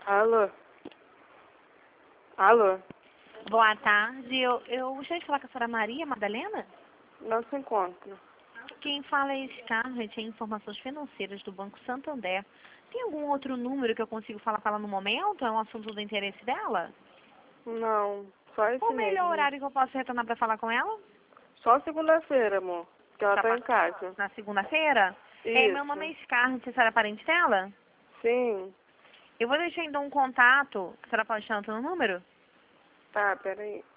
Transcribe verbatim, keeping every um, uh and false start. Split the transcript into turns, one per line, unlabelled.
Alô? Alô?
Boa tarde. Eu, eu gostaria de falar com a senhora Maria Madalena.
Não se encontra.
Quem fala é Scarlett, é informações financeiras do Banco Santander. Tem algum outro número que eu consigo falar com ela no momento? É um assunto do interesse dela?
Não, só esse
Qual o melhor
mesmo.
horário que eu posso retornar para falar com ela?
Só segunda-feira, amor. Que ela
Tá
tá em
pa-
casa.
Na segunda-feira? É, meu nome é
Isso.
Scarlett, a senhora é parente dela?
Sim.
Eu vou deixar então um contato. A senhora pode deixar outro número?
Tá, peraí.